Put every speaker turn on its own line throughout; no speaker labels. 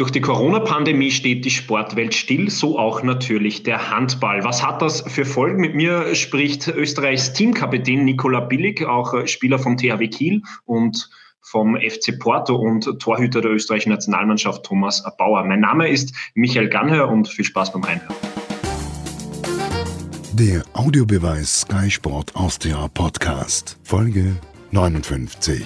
Durch die Corona-Pandemie steht die Sportwelt still, so auch natürlich der Handball. Was hat das für Folgen? Mit mir spricht Österreichs Teamkapitän Nikola Billig, auch Spieler vom THW Kiel und vom FC Porto und Torhüter der österreichischen Nationalmannschaft Thomas Bauer. Mein Name ist Michael Gannhör und viel Spaß beim Reinhören.
Der Audiobeweis Sky Sport Austria Podcast, Folge 59.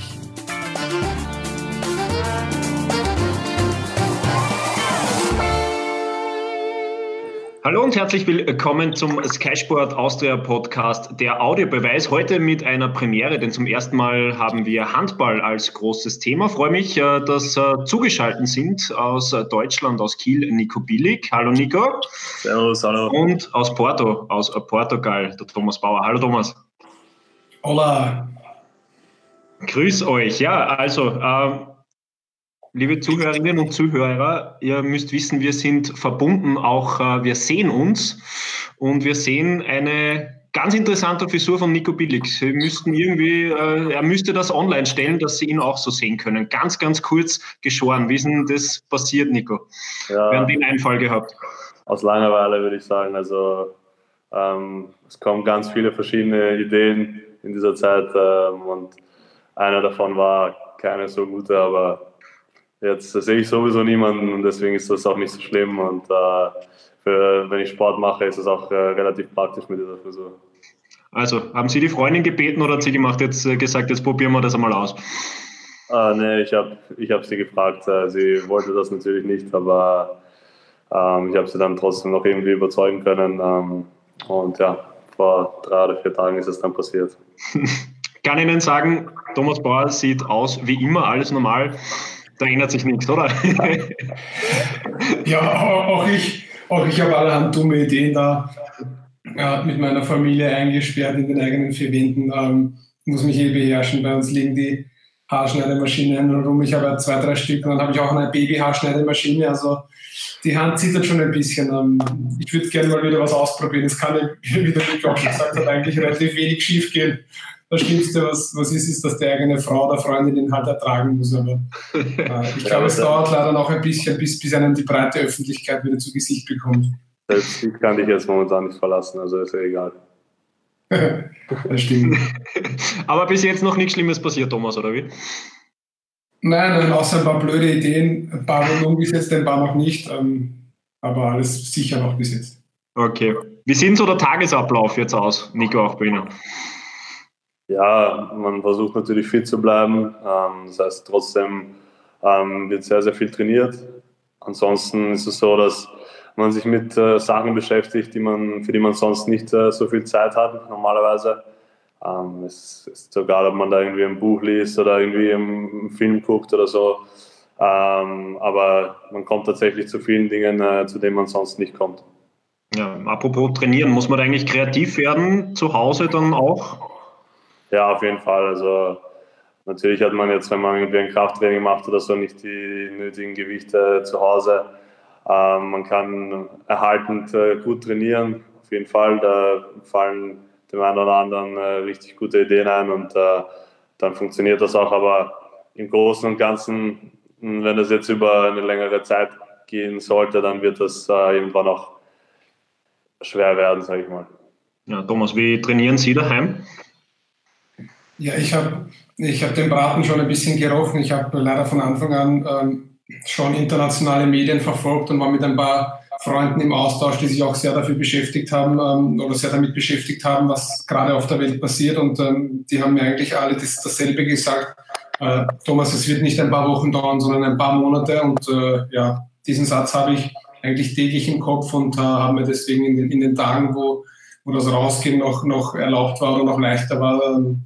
Hallo und herzlich willkommen zum Sky Sport Austria Podcast, der Audiobeweis. Heute mit einer Premiere, denn zum ersten Mal haben wir Handball als großes Thema. Ich freue mich, dass zugeschaltet sind aus Deutschland, aus Kiel, Nico Billig. Hallo Nico.
Servus, hallo.
Und aus Porto, aus Portugal, der Thomas Bauer. Hallo Thomas.
Hola.
Grüß euch. Ja, also liebe Zuhörerinnen und Zuhörer, ihr müsst wissen, wir sind verbunden, auch wir sehen uns und wir sehen eine ganz interessante Frisur von Nico Billig. Sie müssten er müsste das online stellen, dass Sie ihn auch so sehen können. Ganz, ganz kurz geschoren. Wie ist denn das passiert, Nico?
Ja,
Wir haben den Einfall gehabt.
Aus Langeweile würde ich sagen. Also es kommen ganz viele verschiedene Ideen in dieser Zeit und einer davon war keine so gute, aber jetzt sehe ich sowieso niemanden und deswegen ist das auch nicht so schlimm und wenn ich Sport mache, ist es auch relativ praktisch mit dieser Frisur.
Also, haben Sie die Freundin gebeten oder hat sie gesagt, jetzt probieren wir das einmal aus?
Nee, ich hab sie gefragt. Sie wollte das natürlich nicht, aber ich habe sie dann trotzdem noch irgendwie überzeugen können und ja, vor 3 oder 4 Tagen ist es dann passiert.
Kann Ihnen sagen, Thomas Bauer sieht aus wie immer, alles normal. Da ändert sich nichts, oder?
Ja, auch ich habe allerhand dumme Ideen da mit meiner Familie eingesperrt in den eigenen 4 Wänden. Muss mich beherrschen. Bei uns liegen die Haarschneidemaschinen rum. Ich habe 2, 3 Stück und dann habe ich auch eine Baby-Haarschneidemaschine. Also die Hand zittert schon ein bisschen. Ich würde gerne mal wieder was ausprobieren. Es kann, wie der Nick auch schon gesagt hat, eigentlich relativ wenig schief gehen. Das Schlimmste, was ist, dass die eigene Frau oder Freundin ihn halt ertragen muss. Aber ich glaube, es dauert leider noch ein bisschen, bis einen die breite Öffentlichkeit wieder zu Gesicht bekommt.
Selbst ich kann dich jetzt momentan nicht verlassen, also ist ja egal.
Das stimmt.
Aber bis jetzt noch nichts Schlimmes passiert, Thomas, oder wie?
Nein, außer ein paar blöde Ideen. Ein paar wurden umgesetzt, ein paar noch nicht. Aber alles sicher noch bis jetzt.
Okay. Wie sieht so der Tagesablauf jetzt aus, Nico, auch bei Ihnen?
Ja, man versucht natürlich fit zu bleiben. Das heißt, trotzdem wird sehr, sehr viel trainiert. Ansonsten ist es so, dass man sich mit Sachen beschäftigt, für die man sonst nicht so viel Zeit hat, normalerweise. Es ist egal, ob man da irgendwie ein Buch liest oder irgendwie einen Film guckt oder so. Aber man kommt tatsächlich zu vielen Dingen, zu denen man sonst nicht kommt.
Ja, apropos trainieren, muss man da eigentlich kreativ werden, zu Hause dann auch?
Ja, auf jeden Fall. Also natürlich hat man jetzt, wenn man irgendwie ein Krafttraining macht oder so, nicht die nötigen Gewichte zu Hause. Man kann erhaltend gut trainieren, auf jeden Fall. Da fallen dem einen oder anderen richtig gute Ideen ein und dann funktioniert das auch. Aber im Großen und Ganzen, wenn das jetzt über eine längere Zeit gehen sollte, dann wird das irgendwann auch schwer werden, sage ich mal.
Ja, Thomas, wie trainieren Sie daheim?
Ja, ich hab den Braten schon ein bisschen gerochen. Ich habe leider von Anfang an schon internationale Medien verfolgt und war mit ein paar Freunden im Austausch, die sich auch sehr dafür beschäftigt haben oder sehr damit beschäftigt haben, was gerade auf der Welt passiert. Und die haben mir eigentlich alle dasselbe gesagt. Thomas, es wird nicht ein paar Wochen dauern, sondern ein paar Monate. Und diesen Satz habe ich eigentlich täglich im Kopf und habe mir deswegen in den Tagen, wo das Rausgehen noch erlaubt war oder noch leichter war,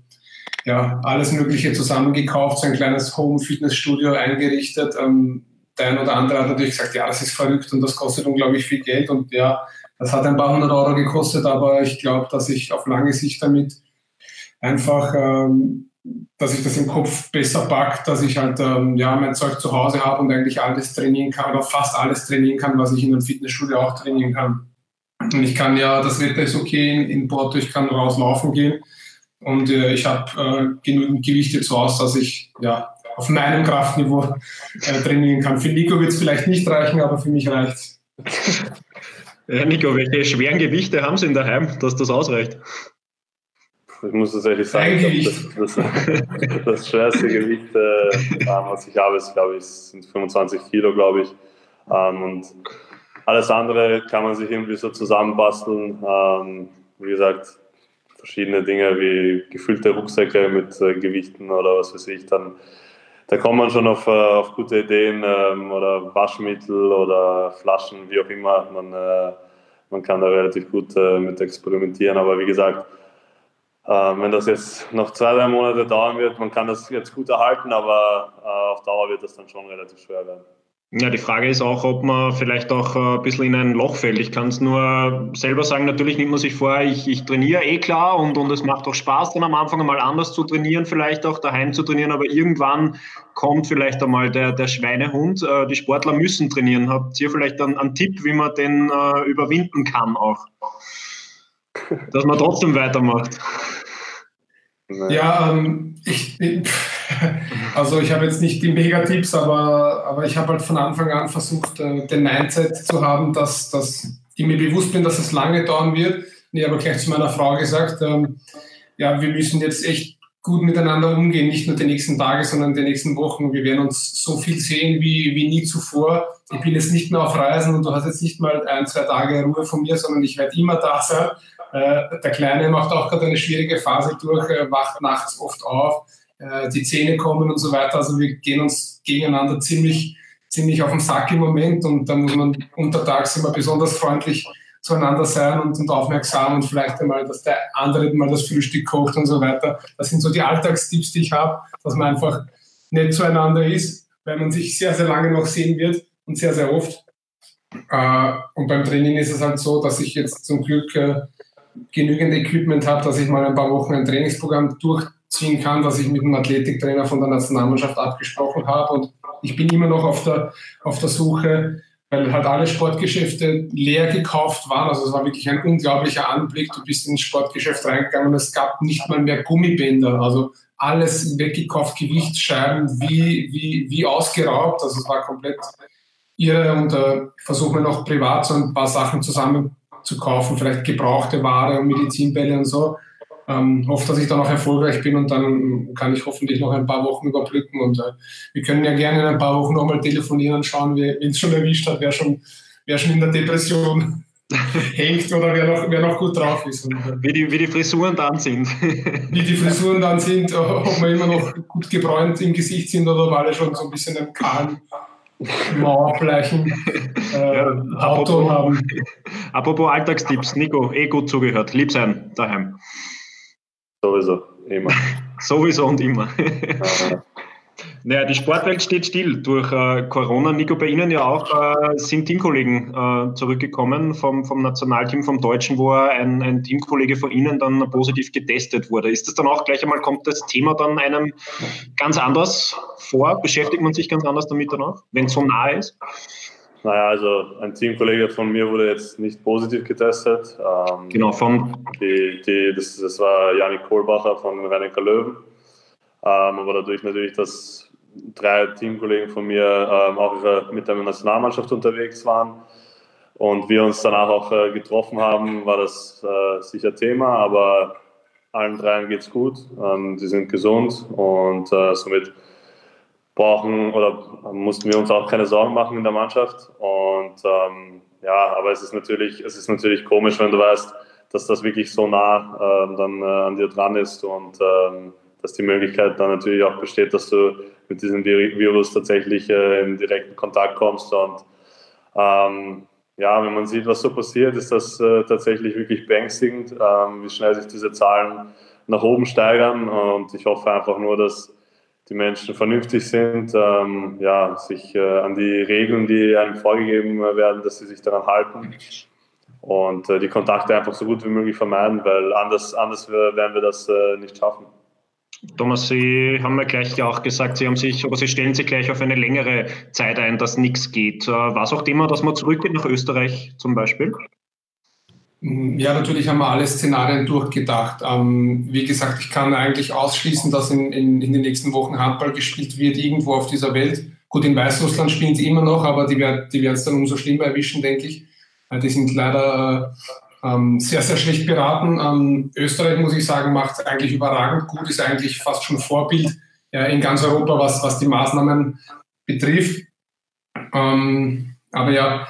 alles Mögliche zusammengekauft, so ein kleines Home-Fitnessstudio eingerichtet. Der ein oder andere hat natürlich gesagt, ja, das ist verrückt und das kostet unglaublich viel Geld. Und ja, das hat ein paar 100 Euro gekostet, aber ich glaube, dass ich auf lange Sicht damit einfach, dass ich das im Kopf besser packe, dass ich halt mein Zeug zu Hause habe und eigentlich alles trainieren kann oder fast alles trainieren kann, was ich in einem Fitnessstudio auch trainieren kann. Und ich kann das Wetter ist okay in Porto, ich kann rauslaufen gehen. Und ich habe genügend Gewichte zu Hause, dass ich auf meinem Kraftniveau trainieren kann. Für Nico wird es vielleicht nicht reichen, aber für mich reicht es.
Ja, Nico, welche schweren Gewichte haben Sie in daheim, dass das ausreicht?
Ich muss tatsächlich sagen, das schwerste Gewicht, was ich habe, ist, glaube ich, sind 25 Kilo, glaube ich. Und alles andere kann man sich irgendwie so zusammenbasteln. Wie gesagt, verschiedene Dinge wie gefüllte Rucksäcke mit Gewichten oder was weiß ich. Da kommt man schon auf gute Ideen oder Waschmittel oder Flaschen, wie auch immer. Man kann da relativ gut mit experimentieren. Aber wie gesagt, wenn das jetzt noch 2-3 Monate dauern wird, man kann das jetzt gut erhalten, aber auf Dauer wird das dann schon relativ schwer werden.
Ja, die Frage ist auch, ob man vielleicht auch ein bisschen in ein Loch fällt. Ich kann es nur selber sagen, natürlich nimmt man sich vor, ich trainiere klar und es macht auch Spaß, dann am Anfang einmal anders zu trainieren, vielleicht auch daheim zu trainieren, aber irgendwann kommt vielleicht einmal der Schweinehund. Die Sportler müssen trainieren. Habt ihr vielleicht einen Tipp, wie man den überwinden kann auch? Dass man trotzdem weitermacht.
Ja, also ich habe jetzt nicht die Megatipps, aber ich habe halt von Anfang an versucht, den Mindset zu haben, dass ich mir bewusst bin, dass es lange dauern wird. Ich habe gleich zu meiner Frau gesagt, ja, wir müssen jetzt echt gut miteinander umgehen, nicht nur die nächsten Tage, sondern die nächsten Wochen. Wir werden uns so viel sehen wie nie zuvor. Ich bin jetzt nicht mehr auf Reisen und du hast jetzt nicht mal 1-2 Tage Ruhe von mir, sondern ich werde immer da sein. Der Kleine macht auch gerade eine schwierige Phase durch, wacht nachts oft auf, die Zähne kommen und so weiter. Also wir gehen uns gegeneinander ziemlich auf den Sack im Moment und da muss man untertags immer besonders freundlich zueinander sein und aufmerksam und vielleicht einmal, dass der andere mal das Frühstück kocht und so weiter. Das sind so die Alltagstipps, die ich habe, dass man einfach nett zueinander ist, weil man sich sehr, sehr lange noch sehen wird und sehr, sehr oft. Und beim Training ist es halt so, dass ich jetzt zum Glück genügend Equipment habe, dass ich mal ein paar Wochen ein Trainingsprogramm durchziehen kann, das ich mit dem Athletiktrainer von der Nationalmannschaft abgesprochen habe. Und ich bin immer noch auf der Suche, weil halt alle Sportgeschäfte leer gekauft waren. Also es war wirklich ein unglaublicher Anblick. Du bist ins Sportgeschäft reingegangen und es gab nicht mal mehr Gummibänder. Also alles weggekauft, Gewichtsscheiben wie ausgeraubt. Also es war komplett irre und versuche mir noch privat so ein paar Sachen zusammen zu kaufen, vielleicht gebrauchte Ware und Medizinbälle und so. Hoffe, dass ich da noch erfolgreich bin und dann kann ich hoffentlich noch ein paar Wochen überbrücken und wir können ja gerne in ein paar Wochen nochmal telefonieren und schauen, wen es schon erwischt hat, wer schon in der Depression hängt oder wer noch gut drauf ist. Und,
wie die Frisuren dann sind.
Wie die Frisuren dann sind, ob wir immer noch gut gebräunt im Gesicht sind oder ob alle schon so ein bisschen einen kahlen Mauerbleichen Auto haben.
Apropos Alltagstipps, Nico, gut zugehört. Lieb sein daheim.
Sowieso, immer.
Sowieso und immer. Naja, die Sportwelt steht still durch Corona. Nico, bei Ihnen ja auch sind Teamkollegen zurückgekommen vom Nationalteam, vom Deutschen, wo ein Teamkollege von Ihnen dann positiv getestet wurde. Ist das dann auch gleich einmal, kommt das Thema dann einem ganz anders vor? Beschäftigt man sich ganz anders damit dann auch, wenn es so nah ist?
Naja, also ein Teamkollege von mir wurde jetzt nicht positiv getestet.
Genau,
das war Janik Kohlbacher von Rhein-Neckar Löwen. Aber dadurch natürlich, dass 3 Teamkollegen von mir auch mit der Nationalmannschaft unterwegs waren und wir uns danach auch getroffen haben, war das sicher Thema, aber allen 3 geht's gut, die sind gesund und somit mussten wir uns auch keine Sorgen machen in der Mannschaft und ja, aber es ist natürlich komisch, wenn du weißt, dass das wirklich so nah dann an dir dran ist und dass die Möglichkeit dann natürlich auch besteht, dass du mit diesem Virus tatsächlich in direkten Kontakt kommst. Und ja, wenn man sieht, was so passiert, ist das tatsächlich wirklich beängstigend, wie schnell sich diese Zahlen nach oben steigern. Und ich hoffe einfach nur, dass die Menschen vernünftig sind, ja, sich an die Regeln, die einem vorgegeben werden, dass sie sich daran halten. Und die Kontakte einfach so gut wie möglich vermeiden, weil anders werden wir das nicht schaffen.
Thomas, Sie haben ja gleich auch gesagt, Sie stellen sich gleich auf eine längere Zeit ein, dass nichts geht. War es auch Thema, dass man zurückgeht nach Österreich zum Beispiel?
Ja, natürlich haben wir alle Szenarien durchgedacht. Wie gesagt, ich kann eigentlich ausschließen, dass in den nächsten Wochen Handball gespielt wird, irgendwo auf dieser Welt. Gut, in Weißrussland spielen sie immer noch, aber die werden es dann umso schlimmer erwischen, denke ich. Die sind leider sehr, sehr schlecht beraten. Österreich, muss ich sagen, macht eigentlich überragend gut, ist eigentlich fast schon Vorbild in ganz Europa, was die Maßnahmen betrifft. Aber ja,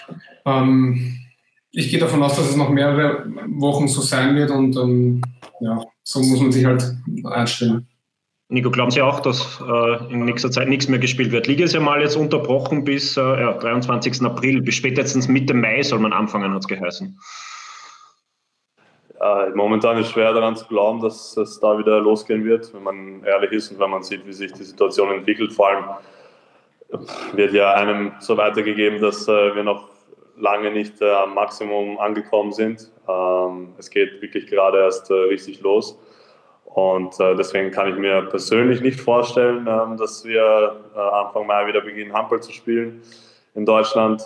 ich gehe davon aus, dass es noch mehrere Wochen so sein wird und so muss man sich halt einstellen.
Nico, glauben Sie auch, dass in nächster Zeit nichts mehr gespielt wird? Liga ist ja mal jetzt unterbrochen bis 23. April, bis spätestens Mitte Mai soll man anfangen, hat es geheißen.
Momentan ist es schwer daran zu glauben, dass es da wieder losgehen wird, wenn man ehrlich ist und wenn man sieht, wie sich die Situation entwickelt. Vor allem wird ja einem so weitergegeben, dass wir noch lange nicht am Maximum angekommen sind. Es geht wirklich gerade erst richtig los. Und deswegen kann ich mir persönlich nicht vorstellen, dass wir Anfang Mai wieder beginnen, Handball zu spielen in Deutschland.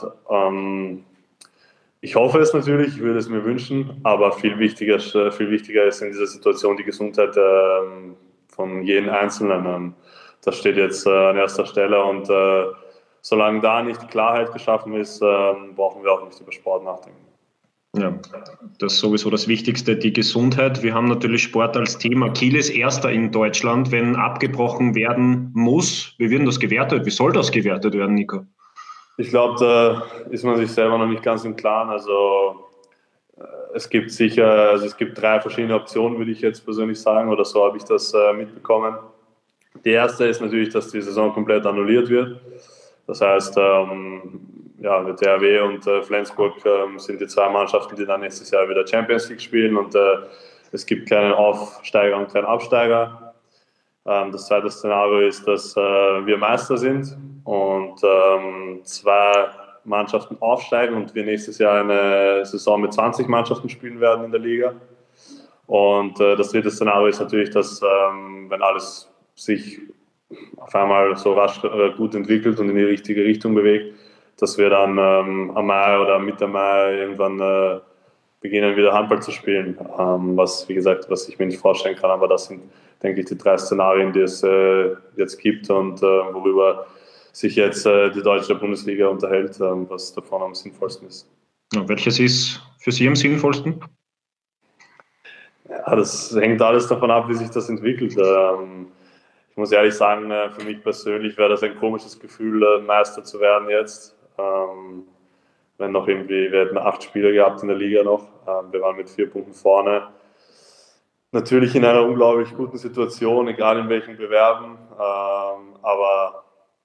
Ich hoffe es natürlich, ich würde es mir wünschen, aber viel wichtiger ist in dieser Situation die Gesundheit von jedem Einzelnen. Das steht jetzt an erster Stelle und solange da nicht Klarheit geschaffen ist, brauchen wir auch nicht über Sport nachdenken.
Ja, das ist sowieso das Wichtigste, die Gesundheit. Wir haben natürlich Sport als Thema. Kiel ist Erster in Deutschland, wenn abgebrochen werden muss. Wie wird das gewertet? Wie soll das gewertet werden, Nico?
Ich glaube, da ist man sich selber noch nicht ganz im Klaren. Also es gibt 3 verschiedene Optionen, würde ich jetzt persönlich sagen, oder so habe ich das mitbekommen. Die erste ist natürlich, dass die Saison komplett annulliert wird. Das heißt, der THW und Flensburg sind die 2 Mannschaften, die dann nächstes Jahr wieder Champions League spielen und es gibt keinen Aufsteiger und keinen Absteiger. Das zweite Szenario ist, dass wir Meister sind und 2 Mannschaften aufsteigen und wir nächstes Jahr eine Saison mit 20 Mannschaften spielen werden in der Liga. Und das dritte Szenario ist natürlich, dass wenn alles sich auf einmal so rasch gut entwickelt und in die richtige Richtung bewegt, dass wir dann am Mai oder Mitte Mai irgendwann beginnen, wieder Handball zu spielen. Was ich mir nicht vorstellen kann, aber das sind, denke ich, die 3 Szenarien, die es jetzt gibt und worüber sich jetzt die deutsche Bundesliga unterhält, was davon am sinnvollsten ist.
Ja, welches ist für Sie am sinnvollsten?
Ja, das hängt alles davon ab, wie sich das entwickelt. Ich muss ehrlich sagen, für mich persönlich wäre das ein komisches Gefühl, Meister zu werden jetzt. Wenn noch irgendwie, wir hätten 8 Spiele gehabt in der Liga noch. Wir waren mit 4 Punkten vorne. Natürlich in einer unglaublich guten Situation, egal in welchen Bewerben. Aber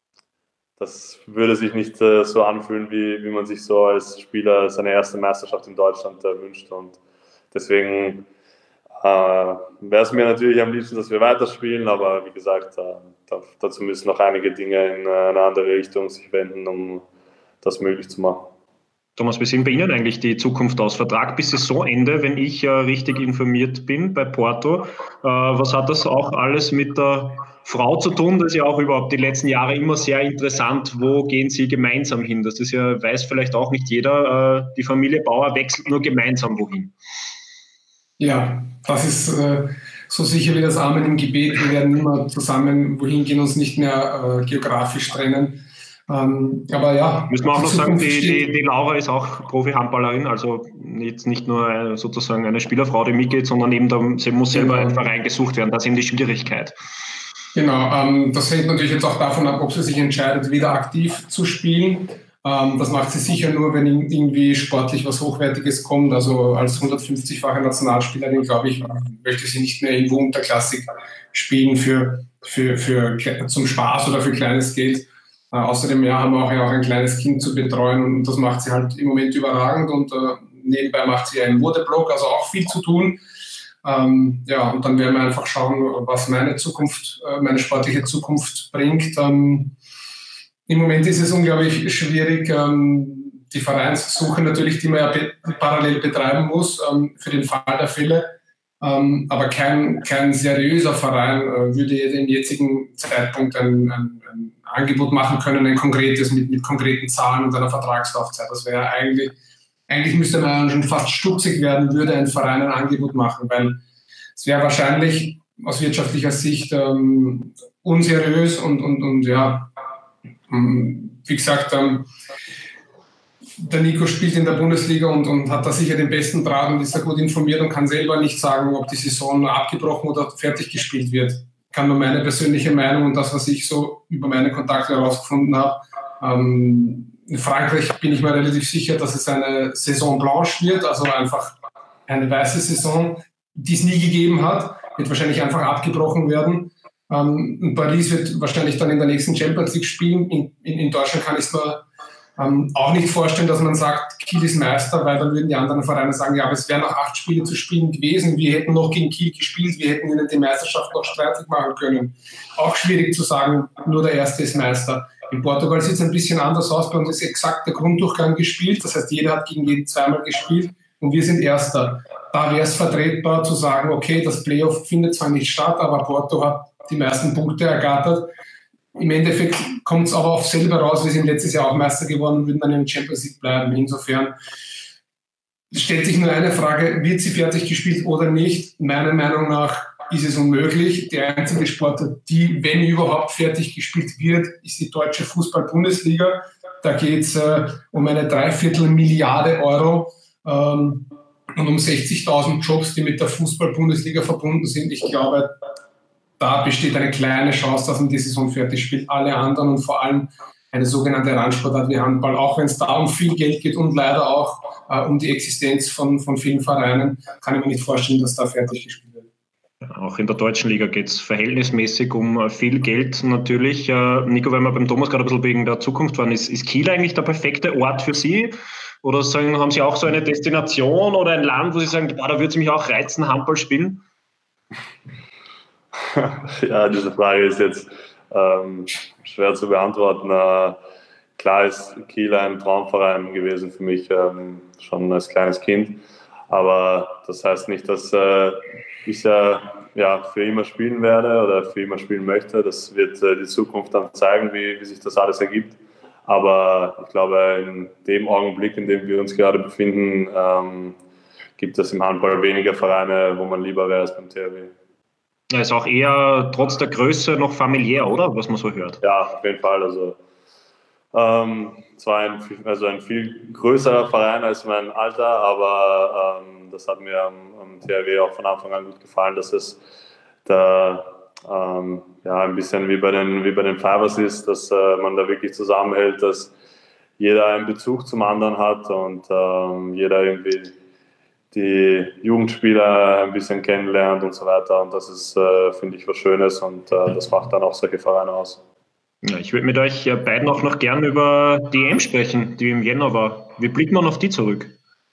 das würde sich nicht so anfühlen, wie man sich so als Spieler seine erste Meisterschaft in Deutschland wünscht. Und deswegen wäre es mir natürlich am liebsten, dass wir weiterspielen, aber wie gesagt, dazu müssen noch einige Dinge in eine andere Richtung sich wenden, um das möglich zu machen.
Thomas, wie sehen bei Ihnen eigentlich die Zukunft aus? Vertrag bis Saisonende, wenn ich richtig informiert bin bei Porto. Was hat das auch alles mit der Frau zu tun? Das ist ja auch überhaupt die letzten Jahre immer sehr interessant. Wo gehen Sie gemeinsam hin? Das ist ja, weiß vielleicht auch nicht jeder. Die Familie Bauer wechselt nur gemeinsam wohin.
Ja, das ist so sicher wie das Amen im Gebet. Wir werden immer zusammen wohin gehen, uns nicht mehr geografisch trennen. Aber ja.
Müssen wir auch noch sagen, die Laura ist auch Profi-Handballerin, also jetzt nicht nur sozusagen eine Spielerfrau, die mitgeht, sondern eben sie muss selber ein Verein gesucht werden. Das ist eben die Schwierigkeit.
Genau, das hängt natürlich jetzt auch davon ab, ob sie sich entscheidet, wieder aktiv zu spielen. Das macht sie sicher nur, wenn irgendwie sportlich was Hochwertiges kommt. Also als 150-fache Nationalspielerin, glaube ich, möchte sie nicht mehr irgendwo unterklassig spielen zum Spaß oder für kleines Geld. Außerdem haben wir auch ein kleines Kind zu betreuen und das macht sie halt im Moment überragend und nebenbei macht sie einen Modeblog, also auch viel zu tun. Und dann werden wir einfach schauen, was meine sportliche Zukunft bringt. Im Moment ist es unglaublich schwierig, die Vereinssuche natürlich, die man ja parallel betreiben muss, für den Fall der Fälle. Aber kein seriöser Verein würde im jetzigen Zeitpunkt ein Angebot machen können, ein konkretes mit konkreten Zahlen und einer Vertragslaufzeit. Das wäre eigentlich eigentlich müsste man schon fast stutzig werden, würde ein Verein ein Angebot machen, weil es wäre wahrscheinlich aus wirtschaftlicher Sicht unseriös und ja, wie gesagt, der Nico spielt in der Bundesliga und hat da sicher den besten Draht und ist da gut informiert und kann selber nicht sagen, ob die Saison abgebrochen oder fertig gespielt wird. Ich kann nur meine persönliche Meinung und das, was ich so über meine Kontakte herausgefunden habe. In Frankreich bin ich mir relativ sicher, dass es eine Saison blanche wird, also einfach eine weiße Saison, die es nie gegeben hat, wird wahrscheinlich einfach abgebrochen werden. Und Paris wird wahrscheinlich dann in der nächsten Champions League spielen. In Deutschland kann ich es mir auch nicht vorstellen, dass man sagt, Kiel ist Meister, weil dann würden die anderen Vereine sagen, ja, aber es wären noch 8 Spiele zu spielen gewesen, wir hätten noch gegen Kiel gespielt, wir hätten ihnen die Meisterschaft noch streitig machen können. Auch schwierig zu sagen, nur der Erste ist Meister. In Portugal sieht es ein bisschen anders aus, bei uns ist exakt der Grunddurchgang gespielt, das heißt, jeder hat gegen jeden zweimal gespielt und wir sind Erster. Da wäre es vertretbar zu sagen, okay, das Playoff findet zwar nicht statt, aber Porto hat die meisten Punkte ergattert. Im Endeffekt kommt es aber auf selber raus, wir sind letztes Jahr auch Meister geworden und würden dann in der Champions League bleiben. Insofern stellt sich nur eine Frage, wird sie fertig gespielt oder nicht? Meiner Meinung nach ist es unmöglich. Die einzige Sportart, die, wenn überhaupt, fertig gespielt wird, ist die deutsche Fußball-Bundesliga. Da geht es um eine 3/4 Milliarde Euro und um 60.000 Jobs, die mit der Fußball-Bundesliga verbunden sind. Ich glaube, da besteht eine kleine Chance, dass man die Saison fertig spielt. Alle anderen und vor allem eine sogenannte Randsportart wie Handball, auch wenn es da um viel Geld geht und leider auch um die Existenz von vielen Vereinen, kann ich mir nicht vorstellen, dass da fertig gespielt wird.
Auch in der deutschen Liga geht es verhältnismäßig um viel Geld natürlich. Nico, wenn wir beim Thomas gerade ein bisschen wegen der Zukunft waren, ist Kiel eigentlich der perfekte Ort für Sie? Oder sagen, haben Sie auch so eine Destination oder ein Land, wo Sie sagen, da würde es mich auch reizen, Handball spielen?
Ja, diese Frage ist jetzt schwer zu beantworten. Klar ist Kiel ein Traumverein gewesen für mich, schon als kleines Kind. Aber das heißt nicht, dass ich ja für immer spielen werde oder für immer spielen möchte. Das wird die Zukunft dann zeigen, wie sich das alles ergibt. Aber ich glaube, in dem Augenblick, in dem wir uns gerade befinden, gibt es im Handball weniger Vereine, wo man lieber wäre als beim THW.
Er ist auch eher trotz der Größe noch familiär, oder? Was man so hört.
Ja, auf jeden Fall. Also, zwar ein viel größerer Verein als mein Alter, aber das hat mir am THW auch von Anfang an gut gefallen, dass es da ein bisschen wie bei den Fivers ist, dass man da wirklich zusammenhält, dass jeder einen Bezug zum anderen hat und jeder irgendwie die Jugendspieler ein bisschen kennenlernt und so weiter. Und das ist, finde ich, was Schönes und das macht dann auch solche Vereine aus.
Ja, ich würde mit euch beiden auch noch gern über die EM sprechen, die im Jänner war. Wie blickt man auf die zurück?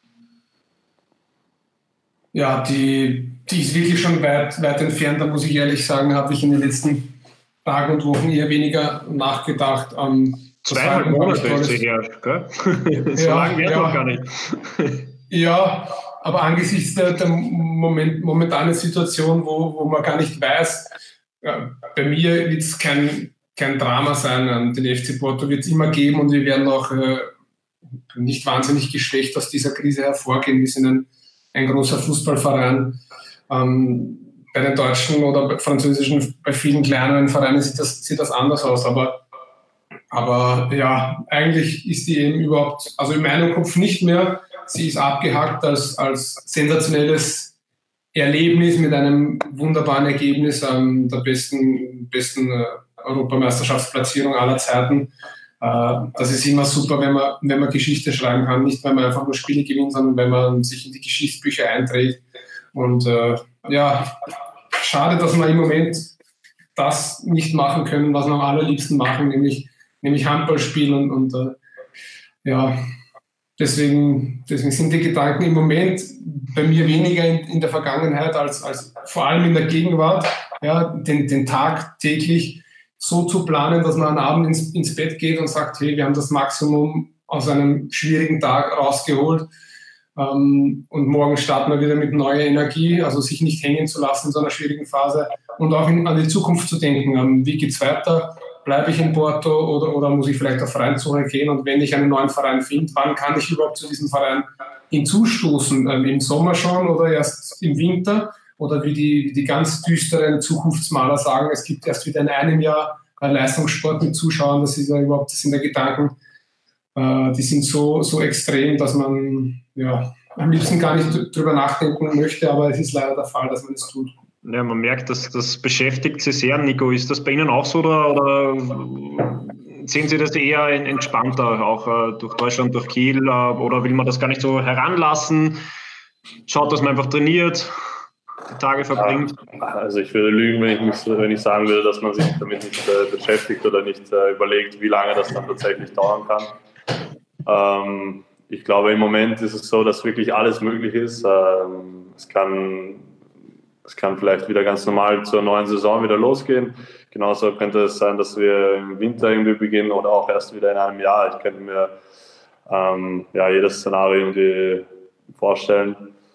Ja, die ist wirklich schon weit entfernt. Da muss ich ehrlich sagen, habe ich in den letzten Tagen und Wochen eher weniger nachgedacht.
2,5 Monate ist sie her, gell? So lange wäre noch gar nicht.
Ja, aber angesichts der momentanen Situation, wo man gar nicht weiß, bei mir wird es kein Drama sein. Den FC Porto wird es immer geben und wir werden auch nicht wahnsinnig geschwächt aus dieser Krise hervorgehen. Wir sind ein großer Fußballverein. Bei den deutschen oder französischen, bei vielen kleineren Vereinen sieht das anders aus. Aber ja, eigentlich ist die EM überhaupt, also in meinem Kopf nicht mehr. Sie ist abgehakt als sensationelles Erlebnis mit einem wunderbaren Ergebnis, der besten Europameisterschaftsplatzierung aller Zeiten. Das ist immer super, wenn man Geschichte schreiben kann. Nicht, wenn man einfach nur Spiele gewinnt, sondern wenn man sich in die Geschichtsbücher einträgt. Und schade, dass wir im Moment das nicht machen können, was wir am allerliebsten machen, nämlich Handball spielen. Und deswegen sind die Gedanken im Moment bei mir weniger in der Vergangenheit als vor allem in der Gegenwart. Ja, den Tag täglich so zu planen, dass man am Abend ins Bett geht und sagt, hey, wir haben das Maximum aus einem schwierigen Tag rausgeholt und morgen starten wir wieder mit neuer Energie, also sich nicht hängen zu lassen in so einer schwierigen Phase und auch an die Zukunft zu denken. Wie geht's weiter? bleibe ich in Porto oder muss ich vielleicht auf Vereinssuche gehen? Und wenn ich einen neuen Verein finde, wann kann ich überhaupt zu diesem Verein hinzustoßen? Im Sommer schon oder erst im Winter? Oder wie die ganz düsteren Zukunftsmaler sagen, es gibt erst wieder in einem Jahr Leistungssport mit Zuschauern. Das sind der Gedanken, die sind so extrem, dass man am liebsten gar nicht drüber nachdenken möchte, aber es ist leider der Fall, dass man es tut.
Ja, man merkt, dass das beschäftigt Sie sehr, Nico. Ist das bei Ihnen auch so oder sehen Sie das eher entspannter, auch durch Deutschland, durch Kiel, oder will man das gar nicht so heranlassen? Schaut, dass man einfach trainiert, die Tage verbringt?
Also ich würde lügen, wenn ich sagen würde, dass man sich damit nicht beschäftigt oder nicht überlegt, wie lange das dann tatsächlich dauern kann. Ich glaube, im Moment ist es so, dass wirklich alles möglich ist. Es kann vielleicht wieder ganz normal zur neuen Saison wieder losgehen. Genauso könnte es sein, dass wir im Winter irgendwie beginnen oder auch erst wieder in einem Jahr. Ich könnte mir jedes Szenario irgendwie vorstellen.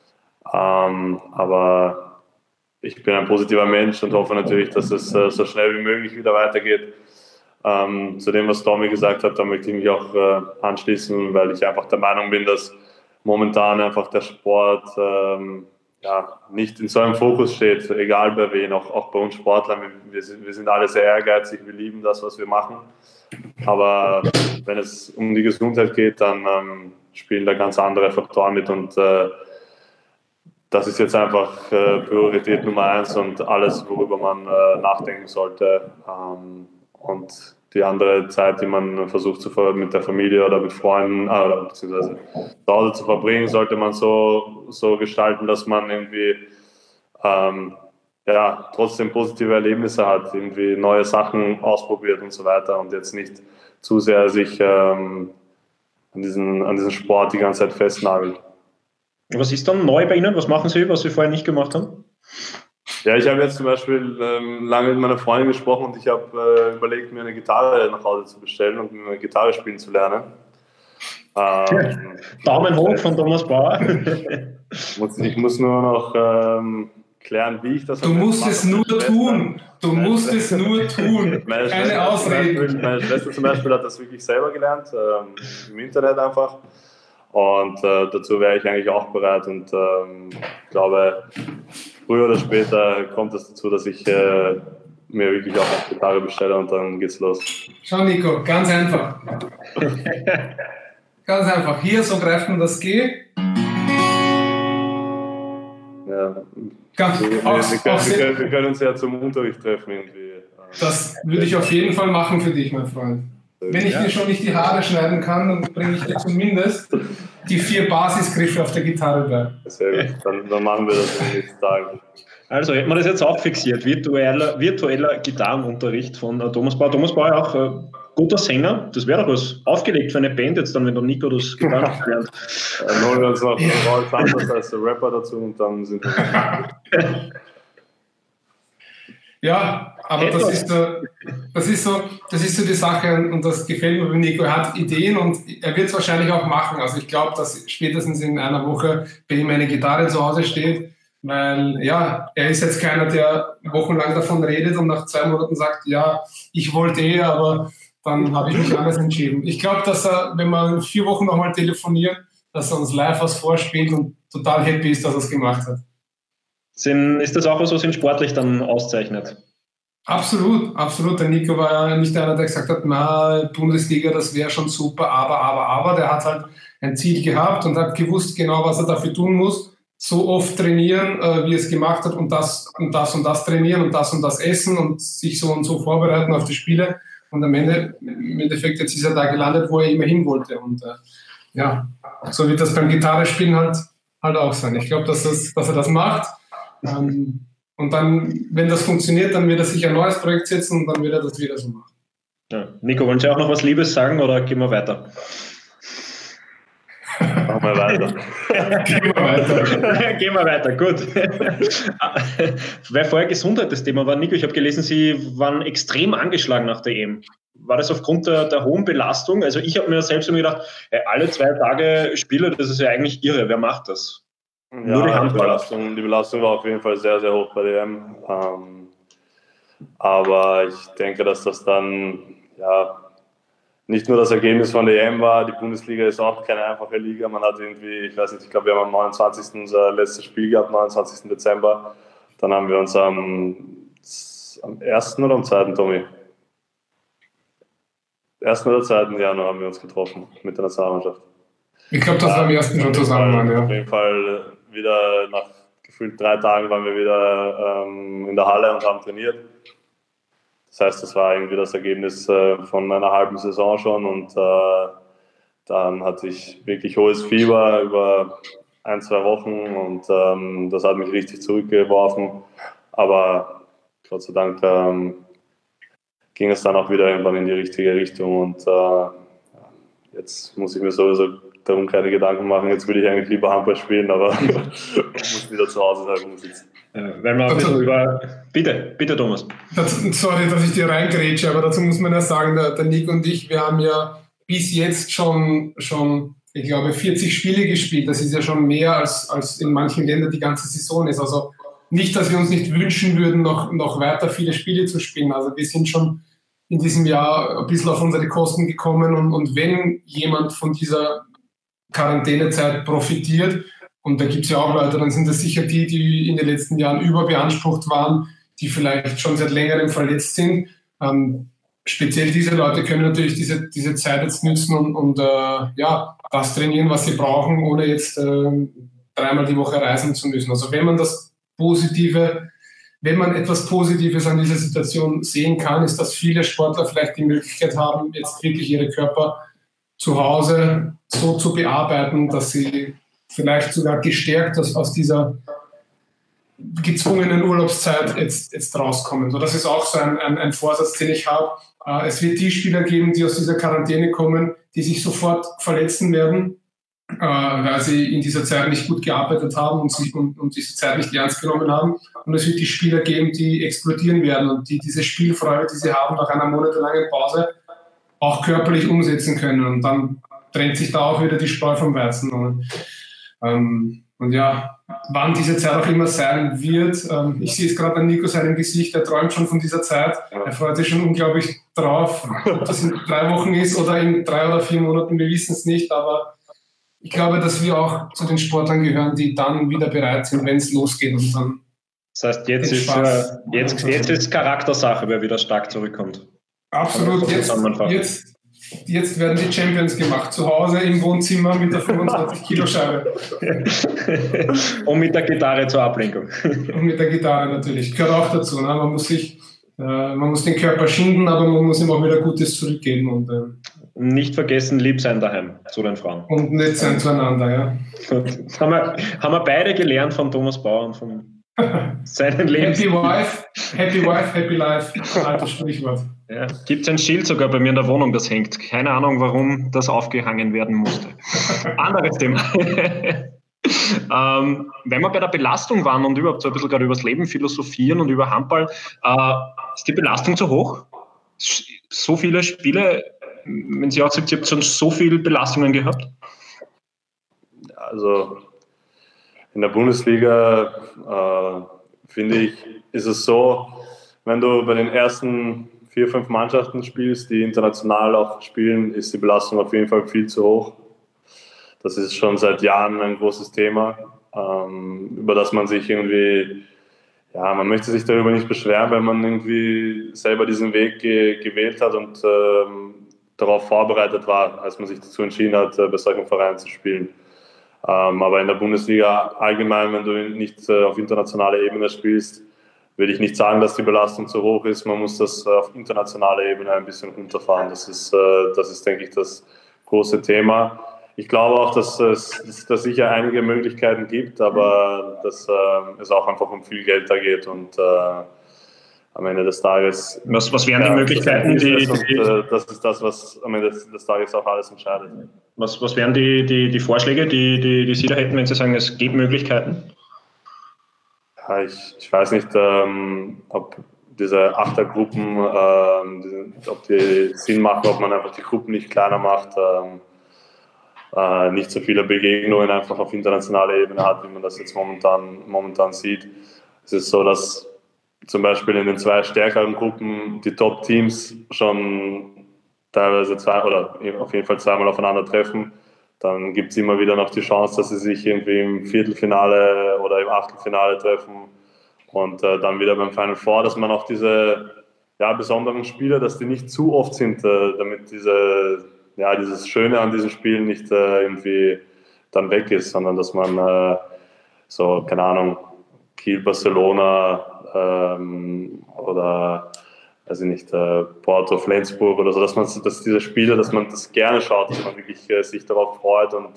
Aber ich bin ein positiver Mensch und hoffe natürlich, dass es so schnell wie möglich wieder weitergeht. Zu dem, was Tommy gesagt hat, da möchte ich mich auch anschließen, weil ich einfach der Meinung bin, dass momentan einfach der Sport nicht in so einem Fokus steht, egal bei wen, auch bei uns Sportlern. Wir sind alle sehr ehrgeizig, wir lieben das, was wir machen. Aber wenn es um die Gesundheit geht, dann spielen da ganz andere Faktoren mit und das ist jetzt einfach Priorität Nummer 1 und alles, worüber man nachdenken sollte. Und die andere Zeit, die man versucht mit der Familie oder mit Freunden beziehungsweise zu Hause zu verbringen, sollte man so gestalten, dass man irgendwie trotzdem positive Erlebnisse hat, irgendwie neue Sachen ausprobiert und so weiter und jetzt nicht zu sehr sich an diesen Sport die ganze Zeit festnagelt.
Was ist dann neu bei Ihnen? Was machen Sie, was Sie vorher nicht gemacht haben?
Ja, ich habe jetzt zum Beispiel lange mit meiner Freundin gesprochen und ich habe überlegt, mir eine Gitarre nach Hause zu bestellen und mir eine Gitarre spielen zu lernen.
Daumen hoch von Thomas Bauer.
Ich muss nur noch klären, wie ich das mache.
Du musst es nur tun. Keine Ausreden.
Meine Schwester zum Beispiel hat das wirklich selber gelernt, im Internet einfach. Und dazu wäre ich eigentlich auch bereit und glaube, früher oder später kommt es dazu, dass ich mir wirklich auch eine Gitarre bestelle und dann geht's los.
Schau, Nico, ganz einfach. Ganz einfach. Hier, so greift man das G.
Ja. Wir können uns ja zum Unterricht treffen irgendwie.
Das würde ich auf jeden Fall machen für dich, mein Freund. Wenn ich dir schon nicht die Haare schneiden kann, dann bringe ich dir zumindest die 4 Basisgriffe auf der Gitarre bei.
Sehr gut, dann machen wir das in den nächsten Tagen.
Also hätten wir das jetzt auch fixiert, virtueller Gitarrenunterricht von Thomas Bauer. Thomas Bauer auch guter Sänger, das wäre doch was aufgelegt für eine Band jetzt dann, wenn der Nico das Gitarren lernt.
Dann holen wir uns noch Raul Santos als Rapper dazu und dann sind wir...
Ja, aber das ist so die Sache und das gefällt mir bei Nico. Er hat Ideen und er wird es wahrscheinlich auch machen. Also ich glaube, dass spätestens in einer Woche bei ihm eine Gitarre zu Hause steht, weil ja, er ist jetzt keiner, der wochenlang davon redet und nach 2 Monaten sagt, ja, ich wollte aber dann habe ich mich anders entschieden. Ich glaube, dass er, wenn wir in 4 Wochen nochmal telefonieren, dass er uns live was vorspielt und total happy ist, dass er es gemacht hat.
Ist das auch was ihn sportlich dann auszeichnet?
Absolut, absolut. Der Nico war ja nicht einer, der gesagt hat, na, Bundesliga, das wäre schon super, aber. Der hat halt ein Ziel gehabt und hat gewusst genau, was er dafür tun muss. So oft trainieren, wie er es gemacht hat und das trainieren und das essen und sich so und so vorbereiten auf die Spiele. Und am Ende, im Endeffekt, jetzt ist er da gelandet, wo er immer hin wollte. Und so wird das beim Gitarrespielen halt auch sein. Ich glaube, dass er das macht. Und dann, wenn das funktioniert, dann wird er sich ein neues Projekt setzen und dann wird er das wieder so machen.
Ja. Nico, wollen Sie auch noch was Liebes sagen oder gehen wir weiter?
Machen wir weiter.
Gehen wir weiter, gut. Weil vorher Gesundheit das Thema war, Nico, ich habe gelesen, Sie waren extrem angeschlagen nach der EM. War das aufgrund der hohen Belastung? Also ich habe mir selbst immer gedacht, alle 2 Tage Spiele, das ist ja eigentlich irre, wer macht das?
Ja, die Belastung war auf jeden Fall sehr, sehr hoch bei der EM. Aber ich denke, dass das dann nicht nur das Ergebnis von der EM war. Die Bundesliga ist auch keine einfache Liga. Man hat irgendwie, ich weiß nicht, ich glaube, wir haben am 29. unser letztes Spiel gehabt, 29. Dezember. Dann haben wir uns am 1. oder am 2. Tommy? 1. oder 2. Januar haben wir uns getroffen mit der Nationalmannschaft.
Ich glaube, das war am 1. schon zusammen.
Auf jeden Fall wieder nach gefühlt 3 Tagen waren wir wieder in der Halle und haben trainiert. Das heißt, das war irgendwie das Ergebnis von einer halben Saison schon und dann hatte ich wirklich hohes Fieber über 1-2 Wochen und das hat mich richtig zurückgeworfen. Aber Gott sei Dank ging es dann auch wieder irgendwann in die richtige Richtung und jetzt muss ich mir sowieso darum keine Gedanken machen. Jetzt will ich eigentlich lieber Handball spielen, aber ich muss wieder zu Hause sein rumsitzen.
Wenn wir ein bisschen über... Bitte Thomas.
Sorry, dass ich dir reingrätsche, aber dazu muss man ja sagen, der Nick und ich, wir haben ja bis jetzt schon ich glaube, 40 Spiele gespielt. Das ist ja schon mehr als in manchen Ländern die ganze Saison ist. Also nicht, dass wir uns nicht wünschen würden, noch weiter viele Spiele zu spielen. Also wir sind schon in diesem Jahr ein bisschen auf unsere Kosten gekommen und wenn jemand von dieser Quarantänezeit profitiert, und da gibt es ja auch Leute, dann sind das sicher die in den letzten Jahren überbeansprucht waren, die vielleicht schon seit längerem verletzt sind. Speziell diese Leute können natürlich diese Zeit jetzt nützen und das trainieren, was sie brauchen, ohne jetzt 3-mal die Woche reisen zu müssen. Also wenn man etwas Positives an dieser Situation sehen kann, ist, dass viele Sportler vielleicht die Möglichkeit haben, jetzt wirklich ihre Körper zu Hause so zu bearbeiten, dass sie vielleicht sogar gestärkt aus dieser gezwungenen Urlaubszeit jetzt rauskommen. So, das ist auch so ein Vorsatz, den ich habe. Es wird die Spieler geben, die aus dieser Quarantäne kommen, die sich sofort verletzen werden, weil sie in dieser Zeit nicht gut gearbeitet haben und diese Zeit nicht ernst genommen haben. Und es wird die Spieler geben, die explodieren werden und die diese Spielfreude, die sie haben nach einer monatelangen Pause, auch körperlich umsetzen können. Und dann trennt sich da auch wieder die Spreu vom Weizen. Und ja, wann diese Zeit auch immer sein wird, ich sehe es gerade an Nico seinem Gesicht, er träumt schon von dieser Zeit, er freut sich schon unglaublich drauf, ob das in 3 Wochen ist oder in 3 oder 4 Monaten, wir wissen es nicht, aber ich glaube, dass wir auch zu den Sportlern gehören, die dann wieder bereit sind, wenn es losgeht. Und dann
das heißt, jetzt ist Charaktersache, wer wieder stark zurückkommt.
Absolut, jetzt werden die Champions gemacht, zu Hause im Wohnzimmer mit der 25-Kilo-Scheibe.
Und mit der Gitarre zur Ablenkung.
Und mit der Gitarre natürlich, gehört auch dazu. Ne? Man muss den Körper schinden, aber man muss ihm auch wieder Gutes zurückgeben. Und
nicht vergessen, lieb sein daheim zu den Frauen.
Und nett sein zueinander, ja.
Das haben wir beide gelernt von Thomas Bauer und von seinen Lebens.
Happy wife, happy life. Altes Sprichwort.
Ja, gibt es ein Schild sogar bei mir in der Wohnung, das hängt. Keine Ahnung, warum das aufgehangen werden musste. Anderes Thema. Wenn wir bei der Belastung waren und überhaupt so ein bisschen gerade über das Leben philosophieren und über Handball, ist die Belastung zu hoch? So viele Spiele, wenn Sie auch sagt, Sie habt schon so viele Belastungen gehabt?
Also in der Bundesliga, finde ich, ist es so, wenn du bei den ersten 4-5 Mannschaften spielst, die international auch spielen, ist die Belastung auf jeden Fall viel zu hoch. Das ist schon seit Jahren ein großes Thema, über das man sich irgendwie, man möchte sich darüber nicht beschweren, wenn man irgendwie selber diesen Weg gewählt hat und darauf vorbereitet war, als man sich dazu entschieden hat, bei solchen Vereinen zu spielen. Aber in der Bundesliga allgemein, wenn du nicht auf internationaler Ebene spielst, würde ich nicht sagen, dass die Belastung zu hoch ist. Man muss das auf internationaler Ebene ein bisschen runterfahren. Das ist, denke ich, das große Thema. Ich glaube auch, dass es sicher einige Möglichkeiten gibt, aber dass es auch einfach um viel Geld da geht und am Ende des Tages...
Was wären die Möglichkeiten?
Das ist das, was am Ende des Tages auch alles entscheidet.
Was wären die Vorschläge, die Sie da hätten, wenn Sie sagen, es gibt Möglichkeiten?
Ja, ich weiß nicht, ob diese Achtergruppen, ob die Sinn machen, ob man einfach die Gruppen nicht kleiner macht, nicht so viele Begegnungen einfach auf internationaler Ebene hat, wie man das jetzt momentan sieht. Es ist so, dass zum Beispiel in den 2 stärkeren Gruppen die Top-Teams schon teilweise auf jeden Fall zweimal aufeinandertreffen, dann gibt es immer wieder noch die Chance, dass sie sich irgendwie im Viertelfinale oder im Achtelfinale treffen und dann wieder beim Final Four, dass man auch diese besonderen Spiele, dass die nicht zu oft sind, damit dieses Schöne an diesen Spielen nicht irgendwie dann weg ist, sondern dass man keine Ahnung, Kiel, Barcelona oder weiß ich nicht, Porto, Flensburg oder so, dass diese Spiele, dass man das gerne schaut, dass man wirklich sich darauf freut und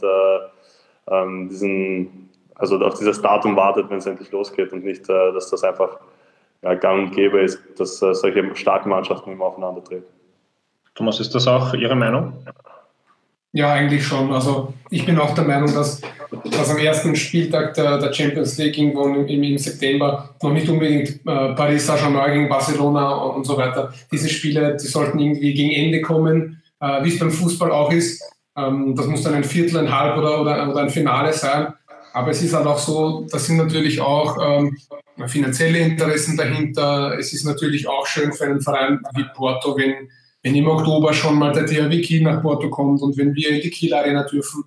auf dieses Datum wartet, wenn es endlich losgeht und nicht, dass das einfach gang und gäbe ist, dass solche starken Mannschaften immer aufeinandertreten.
Thomas, ist das auch Ihre Meinung?
Ja, eigentlich schon. Also ich bin auch der Meinung, dass am ersten Spieltag der Champions League irgendwo im September noch nicht unbedingt Paris Saint-Germain gegen Barcelona und so weiter. Diese Spiele, die sollten irgendwie gegen Ende kommen, wie es beim Fußball auch ist. Das muss dann ein Viertel, ein Halb oder ein Finale sein. Aber es ist halt auch so, da sind natürlich auch finanzielle Interessen dahinter. Es ist natürlich auch schön für einen Verein wie Porto, wenn im Oktober schon mal der THW Kiel nach Porto kommt und wenn wir in die Kiel Arena dürfen.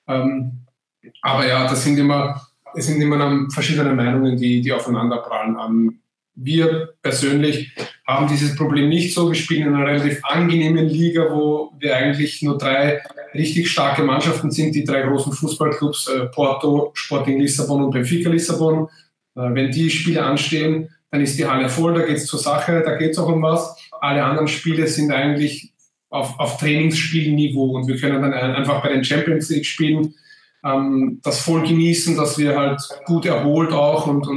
Aber ja, es sind immer verschiedene Meinungen, die aufeinander prallen. Wir persönlich haben dieses Problem nicht so. Wir spielen in einer relativ angenehmen Liga, wo wir eigentlich nur 3 richtig starke Mannschaften sind, die 3 großen Fußballclubs, Porto, Sporting Lissabon und Benfica Lissabon. Wenn die Spiele anstehen, dann ist die Halle voll, da geht es zur Sache, da geht es auch um was. Alle anderen Spiele sind eigentlich auf Trainingsspielniveau und wir können dann einfach bei den Champions League Spielen das voll genießen, dass wir halt gut erholt auch und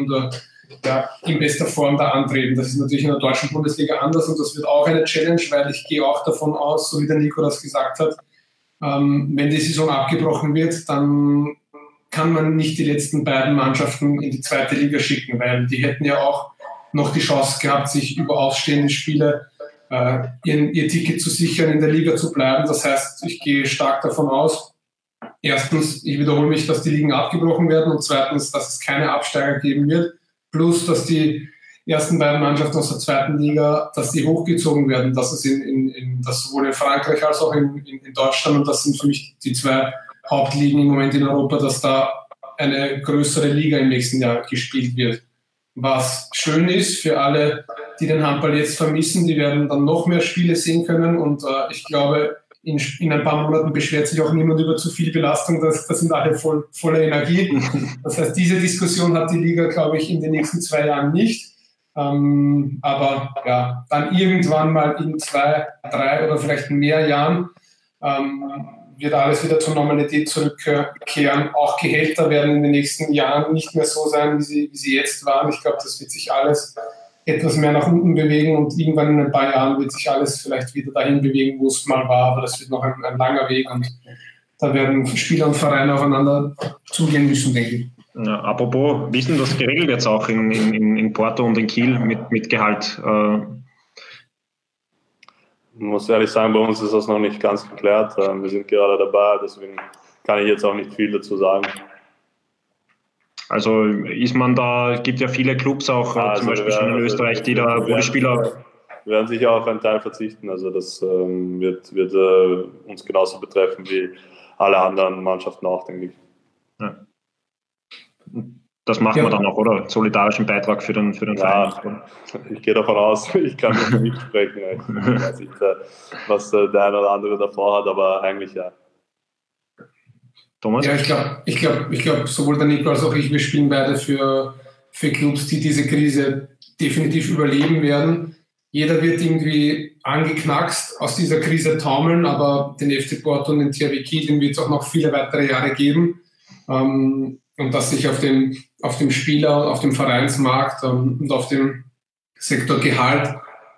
in bester Form da antreten. Das ist natürlich in der deutschen Bundesliga anders und das wird auch eine Challenge, weil ich gehe auch davon aus, so wie der Nico das gesagt hat, wenn die Saison abgebrochen wird, dann kann man nicht die letzten beiden Mannschaften in die 2. Liga schicken, weil die hätten ja auch noch die Chance gehabt, sich über ausstehende Spiele ihr Ticket zu sichern, in der Liga zu bleiben. Das heißt, ich gehe stark davon aus, erstens, ich wiederhole mich, dass die Ligen abgebrochen werden und zweitens, dass es keine Absteiger geben wird, plus, dass die ersten beiden Mannschaften aus der 2. Liga, dass die hochgezogen werden. Das ist das sowohl in Frankreich als auch in Deutschland und das sind für mich die 2 Hauptligen im Moment in Europa, dass da eine größere Liga im nächsten Jahr gespielt wird. Was schön ist für alle, die den Handball jetzt vermissen, die werden dann noch mehr Spiele sehen können und ich glaube, in ein paar Monaten beschwert sich auch niemand über zu viel Belastung, das sind alle voller Energie. Das heißt, diese Diskussion hat die Liga, glaube ich, in den nächsten 2 Jahren nicht. Aber ja, dann irgendwann mal in 2, 3 oder vielleicht mehr Jahren wird alles wieder zur Normalität zurückkehren. Auch Gehälter werden in den nächsten Jahren nicht mehr so sein, wie sie jetzt waren. Ich glaube, das wird sich alles etwas mehr nach unten bewegen und irgendwann in ein paar Jahren wird sich alles vielleicht wieder dahin bewegen, wo es mal war. Aber das wird noch ein langer Weg und da werden Spieler und Vereine aufeinander zugehen müssen, denke ich.
Ja, apropos, wie ist denn das geregelt jetzt auch in Porto und in Kiel mit Gehalt?
Ich muss ehrlich sagen, bei uns ist das noch nicht ganz geklärt. Wir sind gerade dabei, deswegen kann ich jetzt auch nicht viel dazu sagen.
Also ist man da, gibt ja viele Clubs auch, zum Beispiel schon in Österreich, wo die Spieler...
Wir werden sicher auf einen Teil verzichten, also das wird uns genauso betreffen wie alle anderen Mannschaften auch, denke ich.
Ja. Das machen wir dann auch, oder? Solidarischen Beitrag für den Verein.
Ich gehe davon aus, ich kann nicht sprechen. Ich weiß nicht, was der eine oder andere davor hat, aber eigentlich ja.
Thomas?
Ja, ich glaube, sowohl der Nico als auch ich, wir spielen beide für Clubs, die diese Krise definitiv überleben werden. Jeder wird irgendwie angeknackst aus dieser Krise taumeln, aber den FC Porto und den THW Kiel, den wird es auch noch viele weitere Jahre geben. Und dass sich auf dem Spieler, auf dem Vereinsmarkt und auf dem Sektor Gehalt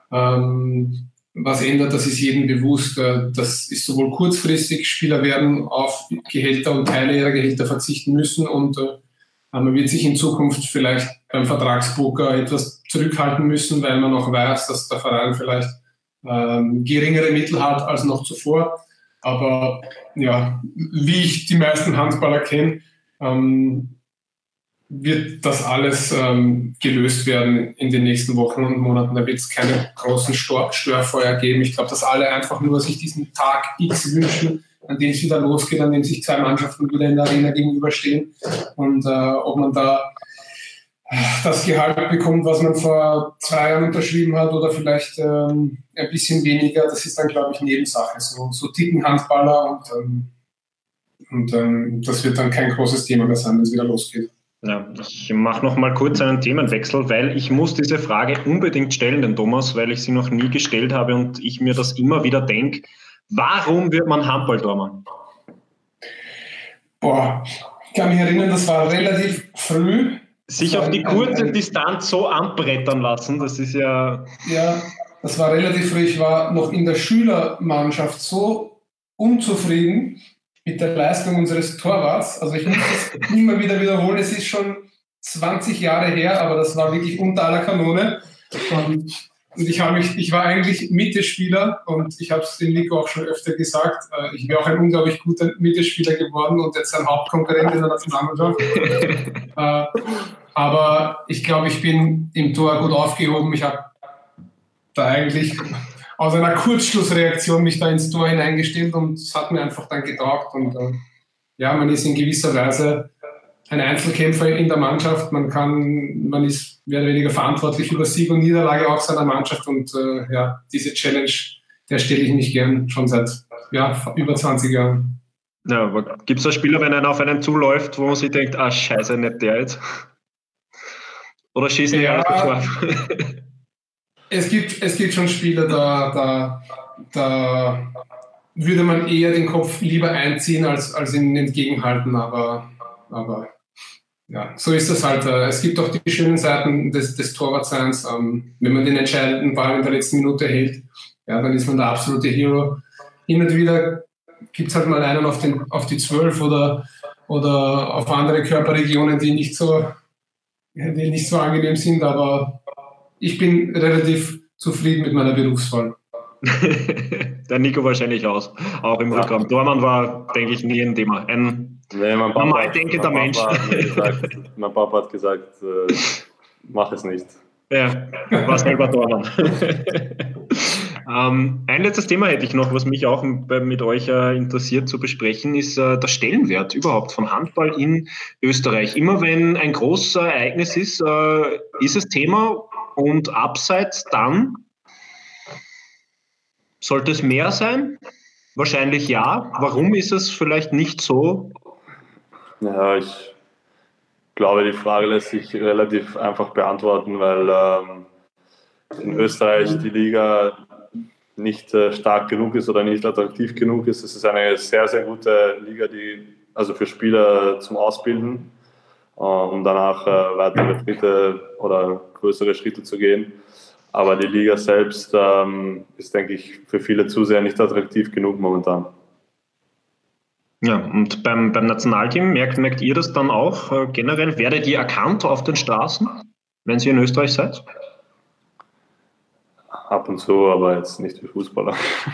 was ändert, das ist jedem bewusst. Das ist sowohl kurzfristig, Spieler werden auf Gehälter und Teile ihrer Gehälter verzichten müssen und man wird sich in Zukunft vielleicht beim Vertragspoker etwas zurückhalten müssen, weil man auch weiß, dass der Verein vielleicht geringere Mittel hat als noch zuvor. Aber ja, wie ich die meisten Handballer kenne, wird das alles gelöst werden in den nächsten Wochen und Monaten. Da wird es keine großen Störfeuer geben. Ich glaube, dass alle einfach nur sich diesen Tag X wünschen, an dem es wieder losgeht, an dem sich zwei Mannschaften wieder in der Arena gegenüberstehen. Und ob man da das Gehalt bekommt, was man vor 2 Jahren unterschrieben hat oder vielleicht ein bisschen weniger, das ist dann, glaube ich, Nebensache. So ticken Handballer und das wird dann kein großes Thema mehr sein, wenn es wieder losgeht.
Ja, ich mache noch mal kurz einen Themenwechsel, weil ich muss diese Frage unbedingt stellen, den Thomas, weil ich sie noch nie gestellt habe und ich mir das immer wieder denke. Warum wird man Handballtormann?
Ich kann mich erinnern, das war relativ früh.
Sich auf die kurze Distanz so anbrettern lassen, das ist ja...
Ja, das war relativ früh. Ich war noch in der Schülermannschaft so unzufrieden mit der Leistung unseres Torwarts. Also ich muss das immer wieder wiederholen. Es ist schon 20 Jahre her, aber das war wirklich unter aller Kanone. Und ich war eigentlich Mittelspieler und ich habe es dem Nico auch schon öfter gesagt. Ich wäre auch ein unglaublich guter Mittelspieler geworden und jetzt ein Hauptkonkurrent in der Nationalmannschaft. Aber ich glaube, ich bin im Tor gut aufgehoben. Ich habe da eigentlich aus einer Kurzschlussreaktion mich da ins Tor hineingestellt und es hat mir einfach dann getaugt. Und man ist in gewisser Weise ein Einzelkämpfer in der Mannschaft. Man ist mehr oder weniger verantwortlich über Sieg und Niederlage auch seiner Mannschaft. Und diese Challenge, der stelle ich mich gern schon seit über 20 Jahren.
Ja, aber gibt es einen Spieler, wenn einer auf einen zuläuft, wo man sich denkt, scheiße, nicht der jetzt? Oder schießen die alle vor?
Es gibt schon Spieler, da würde man eher den Kopf lieber einziehen, als ihn entgegenhalten, aber so ist das halt. Es gibt auch die schönen Seiten des Torwartseins. Wenn man den entscheidenden Ball in der letzten Minute hält, dann ist man der absolute Hero. Hin und wieder gibt es halt mal einen auf die 12 oder auf andere Körperregionen, die nicht so angenehm sind, aber ich bin relativ zufrieden mit meiner Berufswahl.
Der Nico wahrscheinlich auch im Programm. Tormann war, denke ich, nie ein Thema. Normal denkender Mensch.
Mein Papa hat gesagt, mach es nicht.
Ja, war selber Tormann. Ein letztes Thema hätte ich noch, was mich auch mit euch interessiert zu besprechen, ist der Stellenwert überhaupt von Handball in Österreich. Immer wenn ein großes Ereignis ist es Thema und abseits dann sollte es mehr sein? Wahrscheinlich ja. Warum ist es vielleicht nicht so?
Ja, ich glaube, die Frage lässt sich relativ einfach beantworten, weil in Österreich die Liga nicht stark genug ist oder nicht attraktiv genug ist. Es ist eine sehr, sehr gute Liga, also für Spieler zum Ausbilden, um danach weitere Schritte oder größere Schritte zu gehen. Aber die Liga selbst ist, denke ich, für viele Zuseher nicht attraktiv genug momentan.
Ja, und beim Nationalteam merkt ihr das dann auch generell? Werdet ihr erkannt auf den Straßen, wenn ihr in Österreich seid?
Ab und zu, aber jetzt nicht wie Fußballer.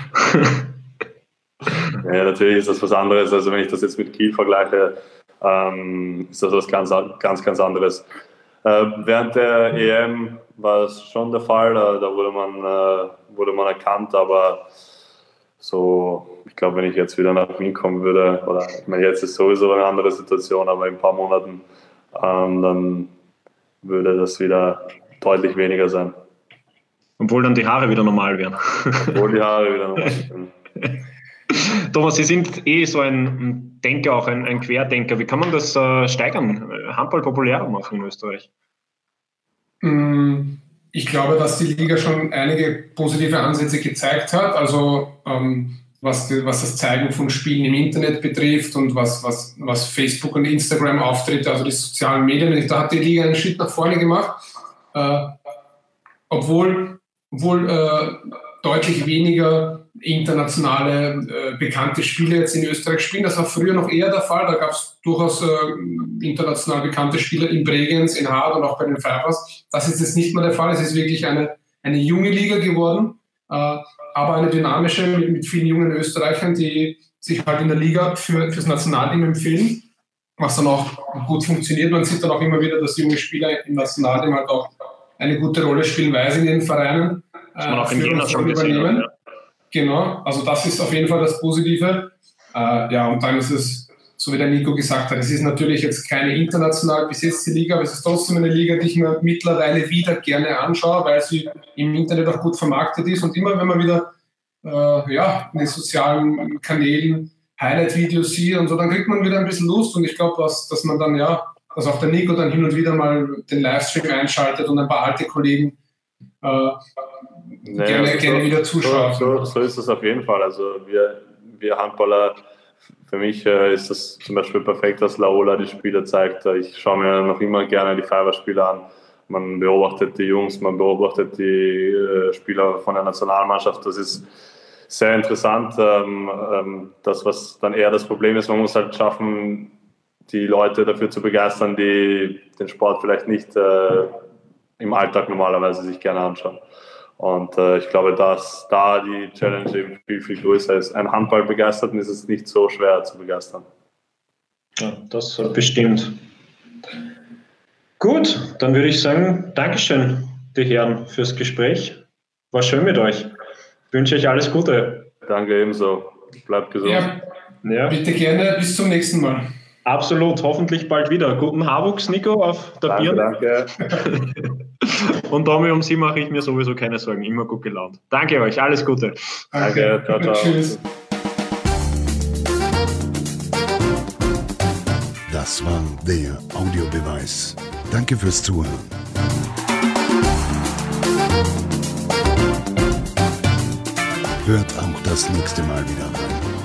Ja, natürlich ist das was anderes. Also wenn ich das jetzt mit Kiel vergleiche, ist das was ganz anderes. Während der EM war es schon der Fall, da wurde man erkannt, aber so, ich glaube, wenn ich jetzt wieder nach Wien kommen würde, oder ich meine, jetzt ist sowieso eine andere Situation, aber in ein paar Monaten, dann würde das wieder deutlich weniger sein.
Obwohl dann die Haare wieder normal wären.
Obwohl die Haare wieder normal wären.
Thomas, Sie sind so ein Denker, auch ein Querdenker. Wie kann man das steigern, Handball populärer machen in Österreich?
Ich glaube, dass die Liga schon einige positive Ansätze gezeigt hat. Also was das Zeigen von Spielen im Internet betrifft und was Facebook und Instagram auftritt, also die sozialen Medien. Da hat die Liga einen Schritt nach vorne gemacht. Obwohl deutlich weniger internationale bekannte Spieler jetzt in Österreich spielen. Das war früher noch eher der Fall. Da gab es durchaus international bekannte Spieler in Bregenz, in Hard und auch bei den Pfeifers. Das ist jetzt nicht mehr der Fall. Es ist wirklich eine junge Liga geworden, aber eine dynamische mit vielen jungen Österreichern, die sich halt in der Liga fürs Nationalteam empfehlen. was dann auch gut funktioniert. Man sieht dann auch immer wieder, dass junge Spieler im Nationalteam halt auch eine gute Rolle spielen, weil sie in den Vereinen
schon übernehmen. Ja.
Genau, also das ist auf jeden Fall das Positive. Und dann ist es, so wie der Nico gesagt hat, es ist natürlich jetzt keine international besetzte Liga, aber es ist trotzdem eine Liga, die ich mir mittlerweile wieder gerne anschaue, weil sie im Internet auch gut vermarktet ist. Und immer, wenn man wieder in den sozialen Kanälen Highlight-Videos sieht und so, dann kriegt man wieder ein bisschen Lust. Und ich glaube, dass man dann, dass auch der Nico dann hin und wieder mal den Livestream einschaltet und ein paar alte Kollegen gerne wieder zuschauen.
So ist es auf jeden Fall. Also wir Handballer, für mich ist das zum Beispiel perfekt, dass Laola die Spiele zeigt. Ich schaue mir noch immer gerne die Fiverr-Spiele an. Man beobachtet die Jungs, man beobachtet die Spieler von der Nationalmannschaft. Das ist sehr interessant. Das, was dann eher das Problem ist, man muss halt schaffen, die Leute dafür zu begeistern, die den Sport vielleicht nicht im Alltag normalerweise sich gerne anschauen. Und ich glaube, dass da die Challenge eben viel, viel größer ist. Ein Handballbegeisterten ist es nicht so schwer zu begeistern.
Ja, das bestimmt. Gut, dann würde ich sagen, Dankeschön, die Herren, fürs Gespräch. War schön mit euch. Ich wünsche euch alles Gute.
Danke ebenso. Bleibt gesund.
Ja. Bitte gerne. Bis zum nächsten Mal.
Absolut, hoffentlich bald wieder. Guten Haarwuchs, Nico, auf der Birne.
Danke.
Und Tommy, um Sie mache ich mir sowieso keine Sorgen. Immer gut gelaunt. Danke euch, alles Gute.
Danke, ciao.
Tschüss.
Das war der Audiobeweis. Danke fürs Zuhören. Hört auch das nächste Mal wieder rein.